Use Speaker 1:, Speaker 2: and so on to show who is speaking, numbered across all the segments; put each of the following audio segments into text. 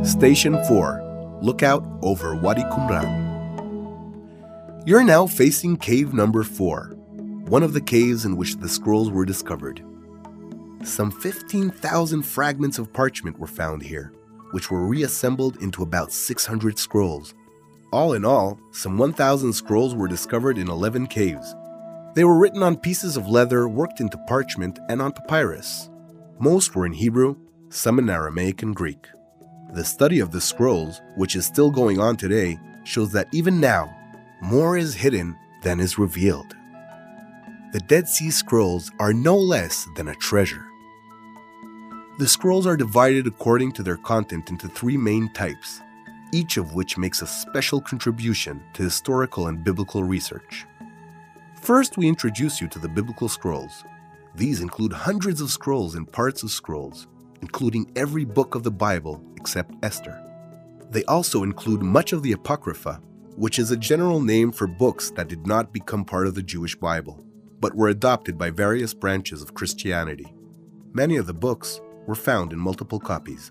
Speaker 1: Station 4, Lookout over Wadi Qumran. You're now facing cave number 4, one of the caves in which the scrolls were discovered. Some 15,000 fragments of parchment were found here, which were reassembled into about 600 scrolls. All in all, some 1,000 scrolls were discovered in 11 caves. They were written on pieces of leather worked into parchment and on papyrus. Most were in Hebrew, some in Aramaic and Greek. The study of the scrolls, which is still going on today, shows that even now, more is hidden than is revealed. The Dead Sea Scrolls are no less than a treasure. The scrolls are divided according to their content into 3 main types, each of which makes a special contribution to historical and biblical research. First, we introduce you to the biblical scrolls. These include hundreds of scrolls and parts of scrolls, including every book of the Bible except Esther. They also include much of the Apocrypha, which is a general name for books that did not become part of the Jewish Bible, but were adopted by various branches of Christianity. Many of the books were found in multiple copies.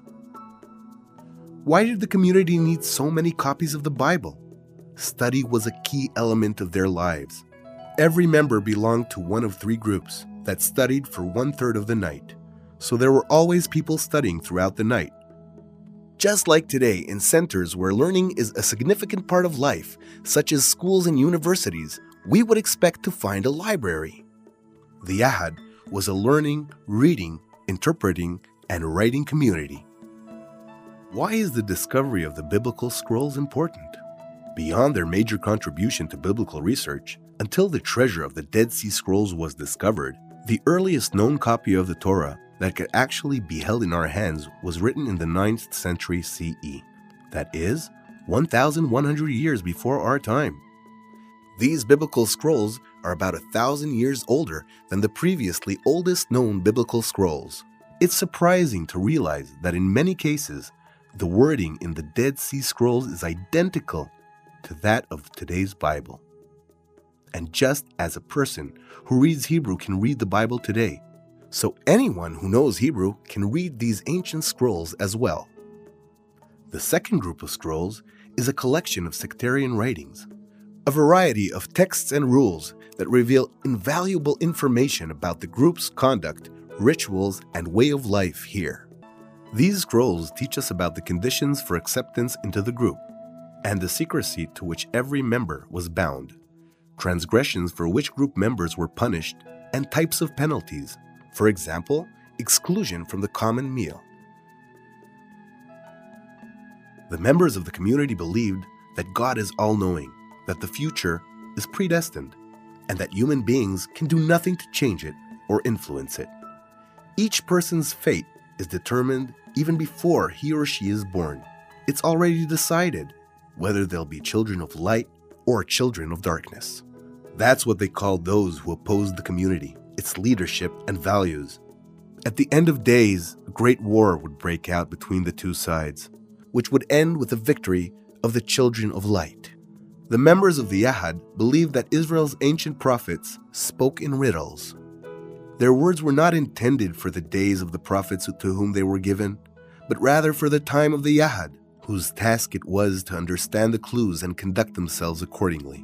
Speaker 1: Why did the community need so many copies of the Bible? Study was a key element of their lives. Every member belonged to one of 3 groups that studied for 1/3 of the night, so there were always people studying throughout the night. Just like today in centers where learning is a significant part of life, such as schools and universities, we would expect to find a library. The Yahad was a learning, reading, interpreting, and writing community. Why is the discovery of the biblical scrolls important? Beyond their major contribution to biblical research, until the treasure of the Dead Sea Scrolls was discovered, the earliest known copy of the Torah that could actually be held in our hands was written in the 9th century CE. That is, 1,100 years before our time. These biblical scrolls are about 1,000 years older than the previously oldest known biblical scrolls. It's surprising to realize that in many cases, the wording in the Dead Sea Scrolls is identical to that of today's Bible. And just as a person who reads Hebrew can read the Bible today, so anyone who knows Hebrew can read these ancient scrolls as well. The second group of scrolls is a collection of sectarian writings, a variety of texts and rules that reveal invaluable information about the group's conduct, rituals, and way of life here. These scrolls teach us about the conditions for acceptance into the group, and the secrecy to which every member was bound, transgressions for which group members were punished, and types of penalties. For example, exclusion from the common meal. The members of the community believed that God is all-knowing, that the future is predestined, and that human beings can do nothing to change it or influence it. Each person's fate is determined even before he or she is born. It's already decided whether they'll be children of light or children of darkness. That's what they called those who opposed the community, its leadership and values. At the end of days, a great war would break out between the 2 sides, which would end with the victory of the children of light. The members of the Yahad believed that Israel's ancient prophets spoke in riddles. Their words were not intended for the days of the prophets to whom they were given, but rather for the time of the Yahad, whose task it was to understand the clues and conduct themselves accordingly.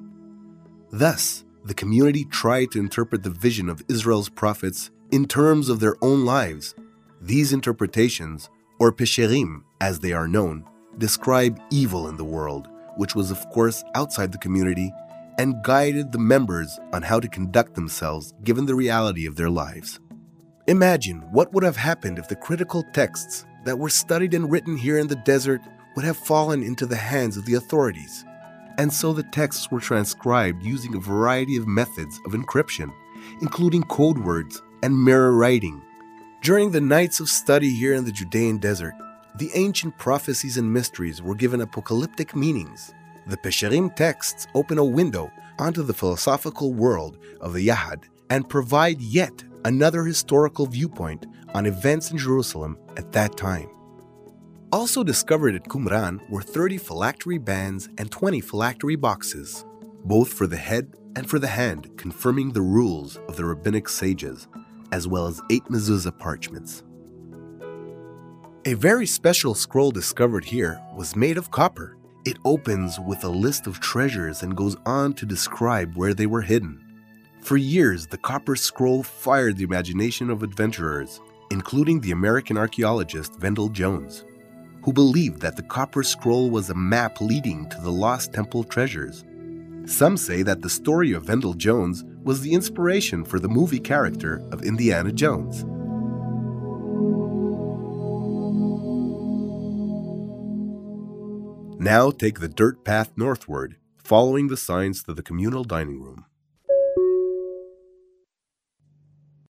Speaker 1: Thus, the community tried to interpret the vision of Israel's prophets in terms of their own lives. These interpretations, or pesherim as they are known, describe evil in the world, which was of course outside the community, and guided the members on how to conduct themselves given the reality of their lives. Imagine what would have happened if the critical texts that were studied and written here in the desert would have fallen into the hands of the authorities. And so the texts were transcribed using a variety of methods of encryption, including code words and mirror writing. During the nights of study here in the Judean desert, the ancient prophecies and mysteries were given apocalyptic meanings. The Pesherim texts open a window onto the philosophical world of the Yahad and provide yet another historical viewpoint on events in Jerusalem at that time. Also discovered at Qumran were 30 phylactery bands and 20 phylactery boxes, both for the head and for the hand, confirming the rules of the rabbinic sages, as well as 8 mezuzah parchments. A very special scroll discovered here was made of copper. It opens with a list of treasures and goes on to describe where they were hidden. For years, the copper scroll fired the imagination of adventurers, including the American archaeologist Vendel Jones, who believed that the copper scroll was a map leading to the lost temple treasures. Some say that the story of Vendel Jones was the inspiration for the movie character of Indiana Jones. Now take the dirt path northward, following the signs to the communal dining room.